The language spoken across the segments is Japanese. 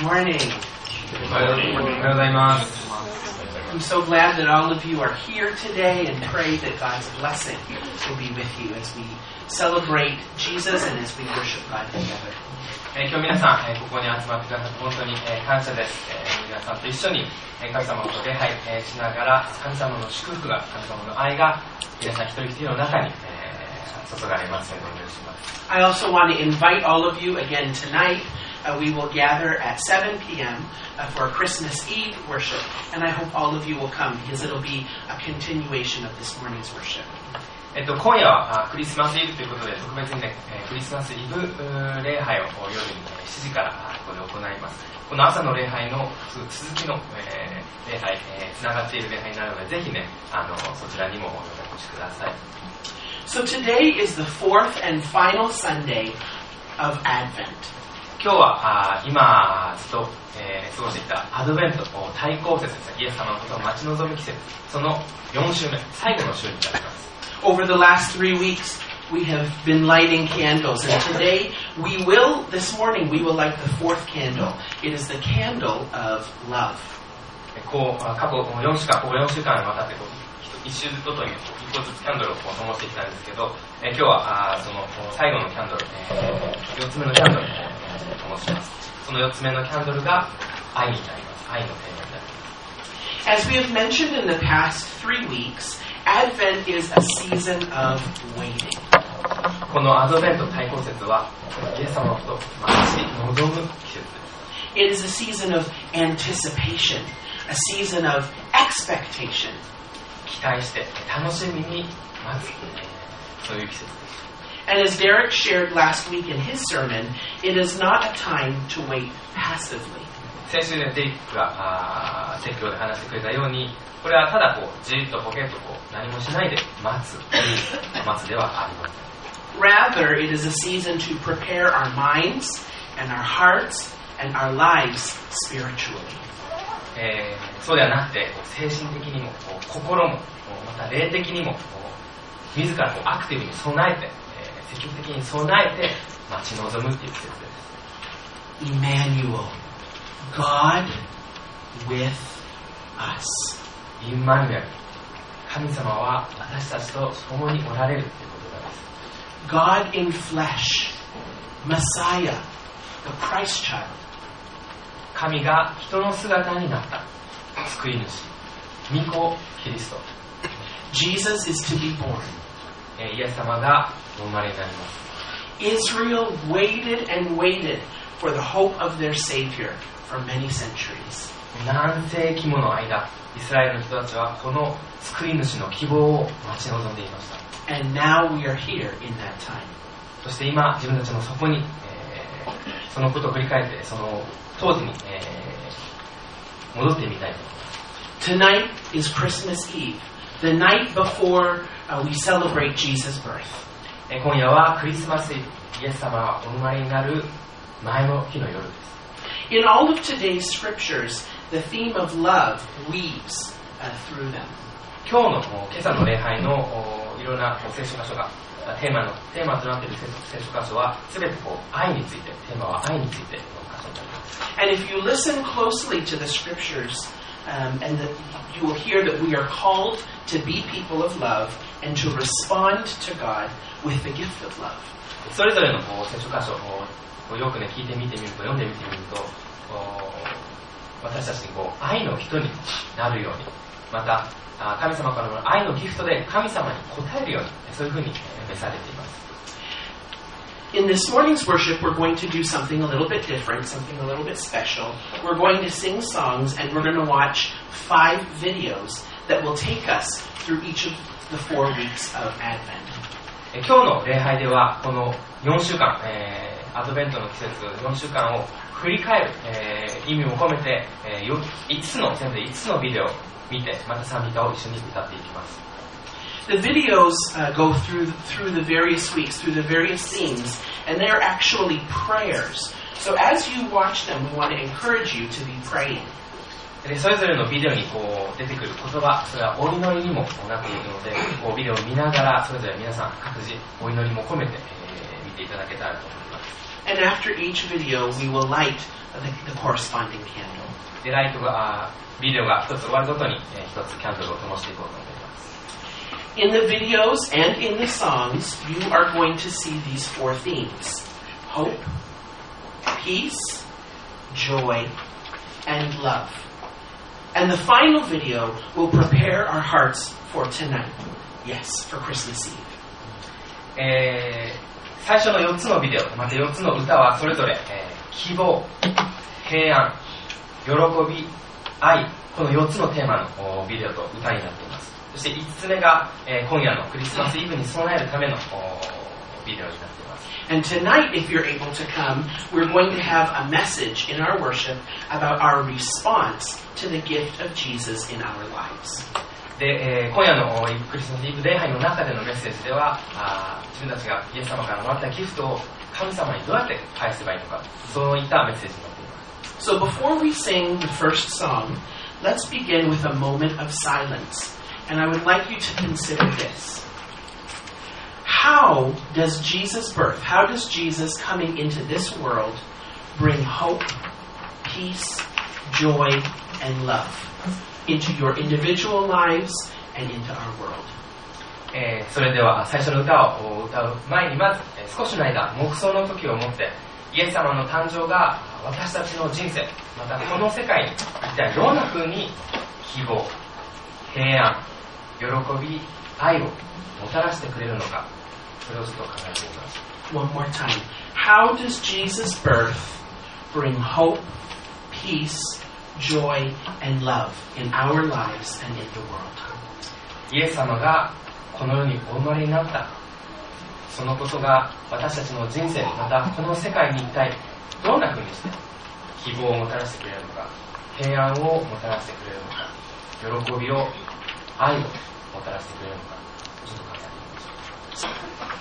Good morning. Good morning. おはようございます。 I'm so glad that all of you are here today and pray that God's blessing will be with you as we celebrate Jesus and as we worship God together. 今日皆さん、ここに集まってくださって本当に感謝です。皆さんと一緒に神様と礼拝しながら神様の祝福が、神様の愛が皆さん一人一人の中に注がれますようにお願いします。 I also want to invite all of you again tonight. We will gather at 7 p.m. For Christmas Eve worship, and I hope all of you will come because it'll be a continuation of this morning's worship. 今夜はクリスマスイブということで特別にね、クリスマスイブ礼拝を夜に7時からここで行います。この朝の礼拝の続きの礼拝、つながっている礼拝になるので、ぜひね、そちらにもお越しください。 So today is the fourth and final Sunday of Advent. 今日は今ずっと過ごしてきたアドベント大公節ですね、イエス様のことを待ち望む季節、その4週目、最後の週になります。 Over the last 3 weeks, we have been lighting candles, and today this morning, we will light the fourth candle. It is the candle of love. 過去4週間にわたって1週ごとに1個ずつキャンドルを灯してきたんですけど、今日はその最後のキャンドル、4つ目のキャンドルを灯します。その4つ目のキャンドルが愛になります。愛のテーマになります。 As we have mentioned in the past 3 weeks, Advent is a season of waiting. このアドベント大公節はイエス様のことを待ち望む季節です。 It is a season of anticipation, a season of expectation. 期待して楽しみに待つ、そういう季節です。 And as Derek shared last week in his sermon, it is not a time to wait passively. 先週ね、デリックが説教で話してくれたように、これはただじーっとポケット何もしないで待つではありません。 Rather, it is a season to prepare our minds and our hearts and our lives spiritually. そうではなくて、精神的にも心もまた霊的にも自らアクティブに備えて、積極的に備えて待ち望むっていう季節です。 Emmanuel, God with us. インマニュエル、神様は私たちと共におられるということなんです。 God in flesh, Messiah, the Christ child. 神が人の姿になった救い主、御子キリスト。 Jesus is to be born. イエス様がお生まれになります。 Israel waited and waited for the hope of their Savior for many centuries. 何世紀もの間、イスラエルの人たちはこの救い主の希望を待ち望んでいました。 And now we are here in that time. そして今、自分たちもそこに、そのことを振り返って、その当時に、戻ってみたいと思います。 Tonight is Christmas Eve, the night before we celebrate Jesus' birth. 今夜はクリスマスイブ、イエス様がお生まれになる前の日の夜です。 In all of today's scriptures, the theme of love weaves through them. 今朝の礼拝のいろんな聖書箇所がテーマとなっている聖書箇所は全て愛について、テーマは愛についての箇所になります。 And if you listen closely to the scriptures, you will hear that we are called to be people of love and to respond to God with the gift of love. それぞれの聖書箇所をよくね聞いてみてみると、読んでみてみると、私たちに愛の人になるように、また神様からの愛のギフトで神様に応えるように、そういうふうに召されています。 In this morning's worship, we're going to do something a little bit different, something a little bit special. We're going to sing songs and we're going to watch 5 videos that will take us through each of the 4 weeks of Advent. 今日の礼拝ではこの4週間、アドベントの季節4週間を振り返る、意味を込めて、全部で5つのビデオを見て、また賛美歌を一緒に歌っていきます。 The videos go through the various weeks, through the various themes, and they are actually prayers. So as you watch them, we want to encourage you to be praying. それぞれのビデオに出てくる言葉、それはお祈りにもなっているので、ビデオを見ながらそれぞれ皆さん各自お祈りも込めて見ていただけたらと思います。 And after each video, we will light the corresponding candle. で、ビデオが一つ終わるごとに、一つキャンドルを灯していこうと思います。 In the videos and in the songs, you are going to see these four themes: hope, peace, joy, and love. And the final video will prepare our hearts for tonight. Yes, for Christmas Eve. 最初の4つのビデオ、また4つの歌はそれぞれ、希望、平安、喜び、愛、この4つのテーマのビデオと歌になっています。そして5つ目が、今夜のクリスマスイブに備えるためのビデオになっています。 And tonight, if you're able to come, we're going to have a message in our worship about our response to the gift of Jesus in our lives. で、今夜のクリスマスイブ礼拝の中でのメッセージでは、自分たちがイエス様からもらったギフトを神様にどうやって返せばいいのか、そういったメッセージになっています。 So before we sing the first song, let's begin with a moment of silence. And I would like you to consider this. How does Jesus' birth, how does Jesus coming into this world bring hope, peace, joy, and love into your individual lives and into our world? それでは最初の歌を歌う前にまず、少しの間黙想の時をもってイエス様の誕生が私たちの人生またこの世界に一体どんな風に希望、平安、喜び、愛をもたらしてくれるのか、それをちょっと考えてみます。 One more time. How does Jesus' birth bring hope, peace, joy, and love in our lives and in the world? イエス様がこの世にお生まれになったそのことが私たちの人生またこの世界に一体どんな風にして希望をもたらしてくれるのか、平安をもたらしてくれるのか、喜びを、愛をもたらしてくれるのか、ちょっと考えてみましょう。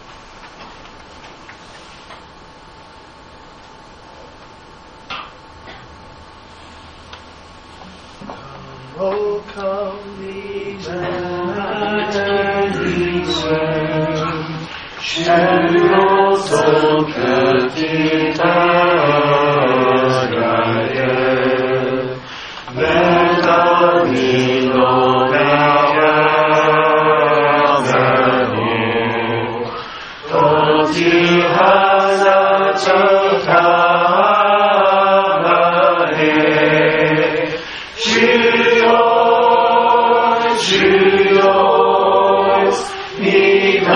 Oh, come these and 주로 속뜻이 따라가게 내가 믿어나가자니 도지하자 척하나네 주여 주여 믿어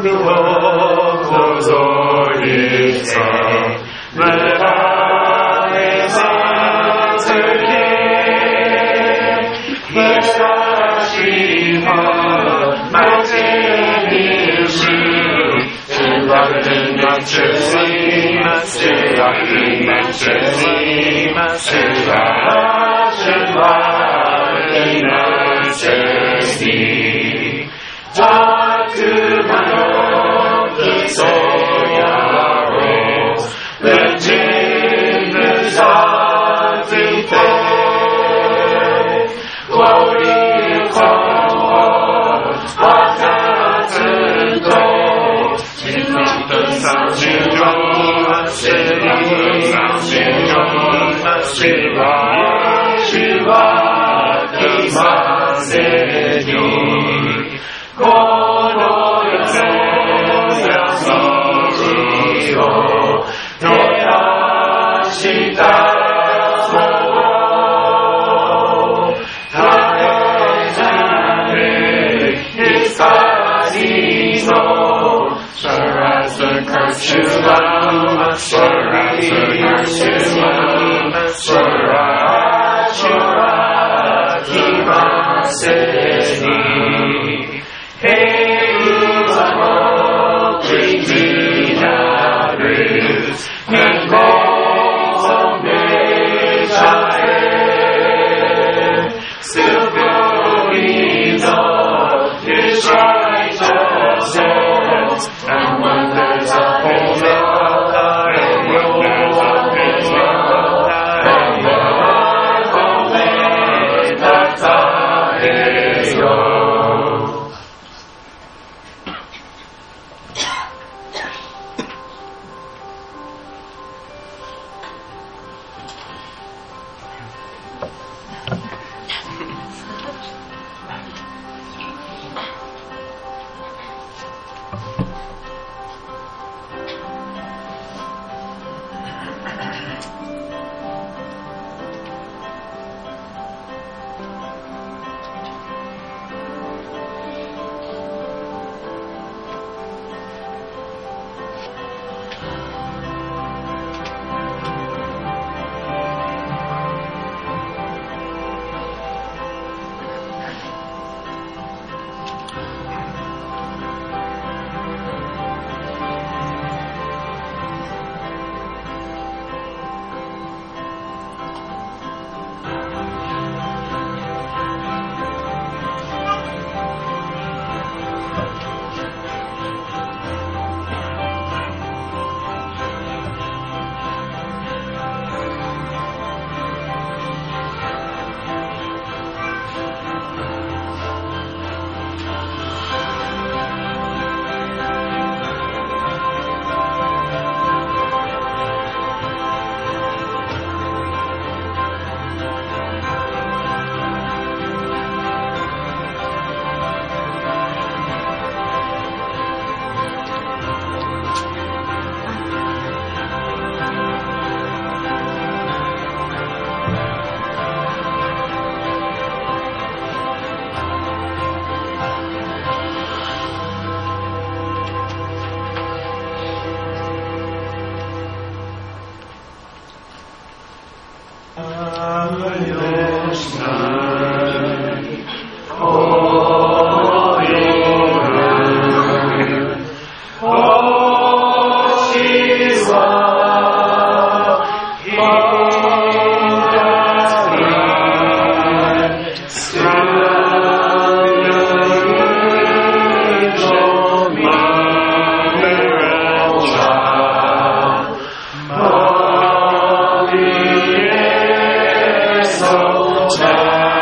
Amen.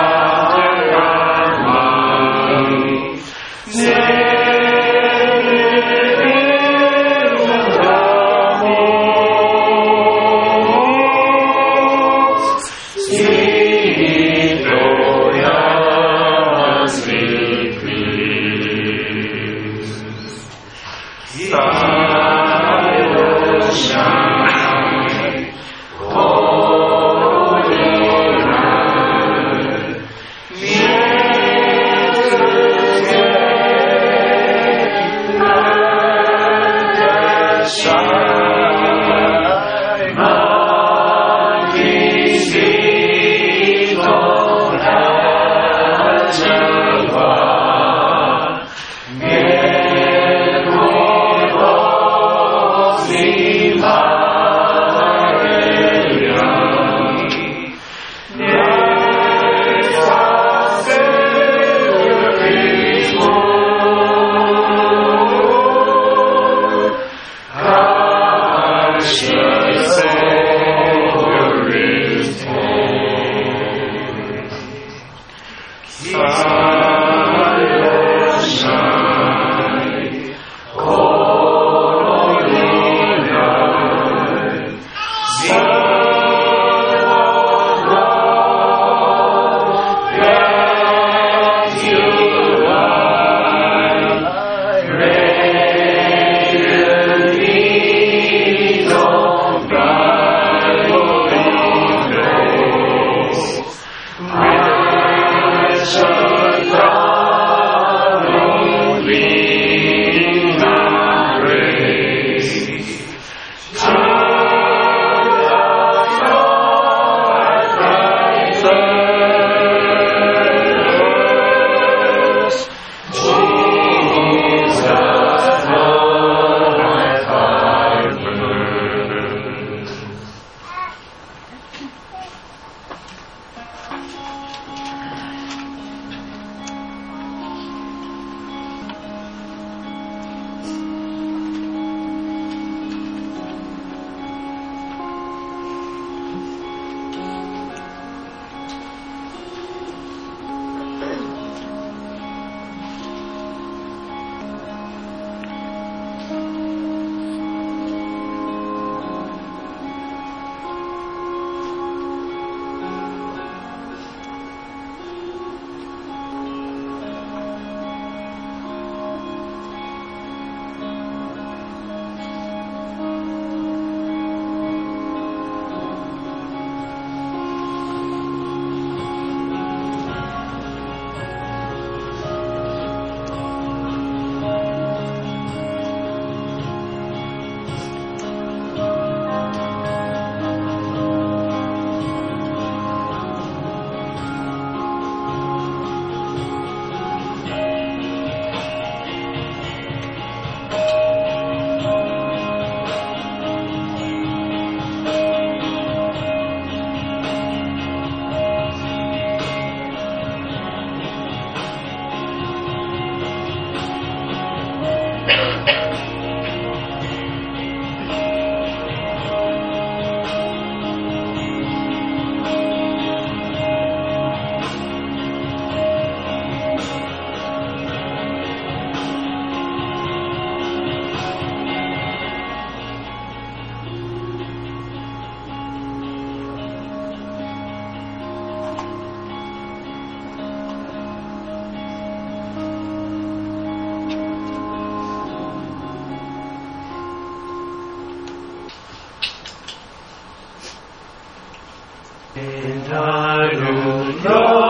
なる喜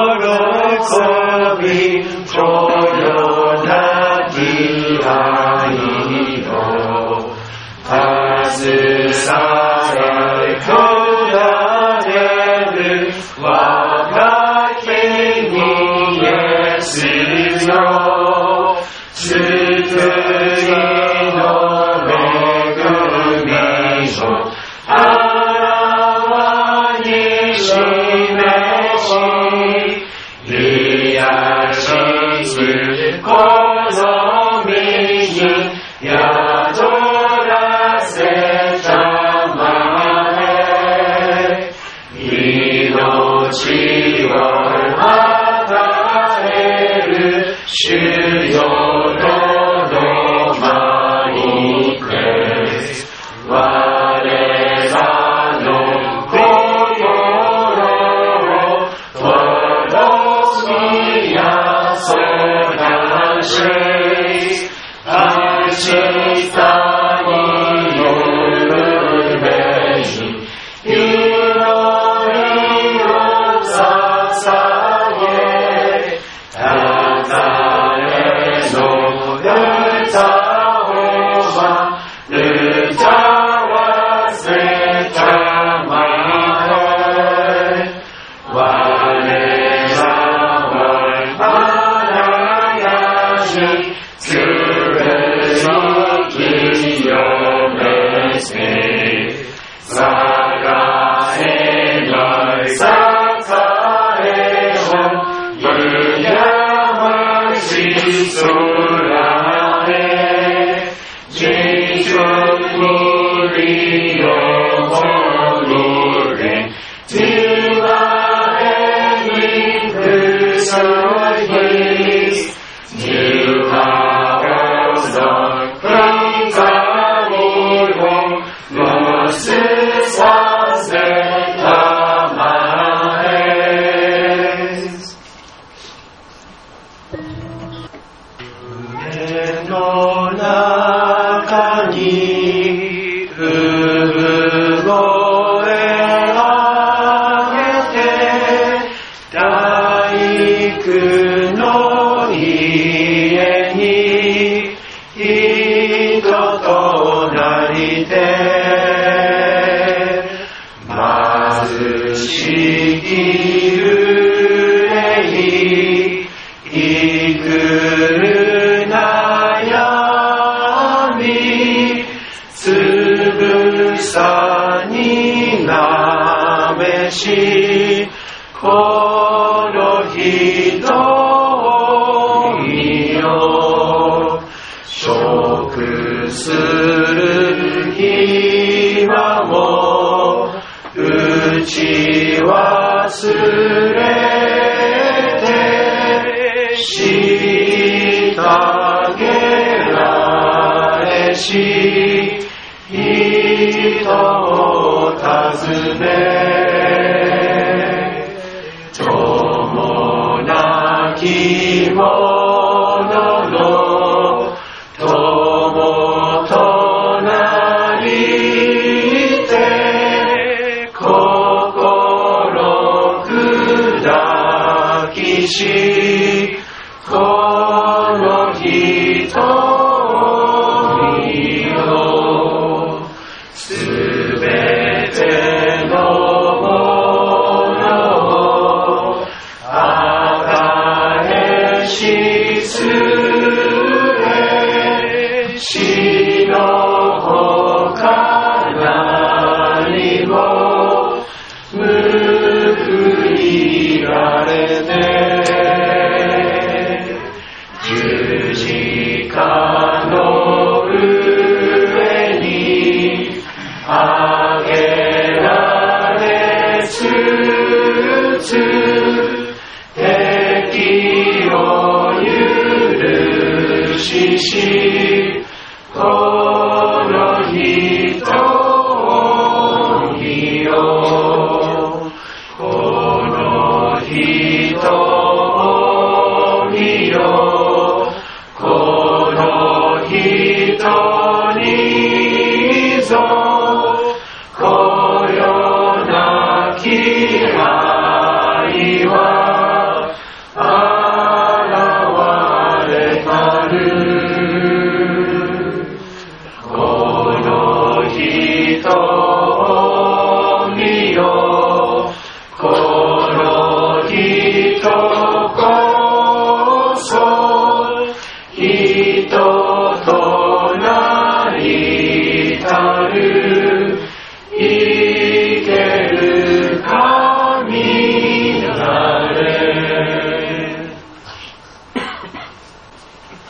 びとよなき愛を携えこられる我が君イエスよ救いの恵みをあらわに示し癒しつこの身に宿らせたまえ命を与える主よのマイプレイス我らの心をとどみやそらし明日によるべに祈りを捧げたたえの歌を歌わせたまえ我らはあらやにつるきよめせさがえないさかえをゆやまし空へ自由にりよもるれ自我へにくさいNew hours of夢の中に産声上げて大工の家に人となりて貧しき憂い生くる悩みつぶさになめしこの人みよ食する暇も打ち忘れてしたげられし人を尋ね友なき者の友となりて心砕きしこの人みよすべてのものを与えしす